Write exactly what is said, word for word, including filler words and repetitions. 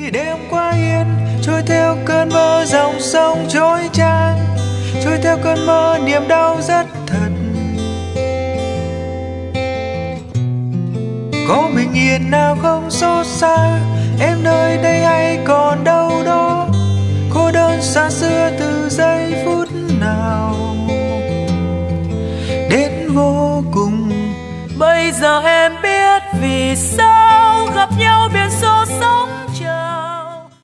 đêm qua yên trôi theo cơn mơ, dòng sông trôi tràn trôi theo cơn mơ, niềm đau rất thật. Có bình yên nào không xót xa, em nơi đây hay còn đâu đó, cô đơn xa xưa từ giây phút nào đến vô cùng. Bây giờ em biết vì sao gặp nhau biển số sống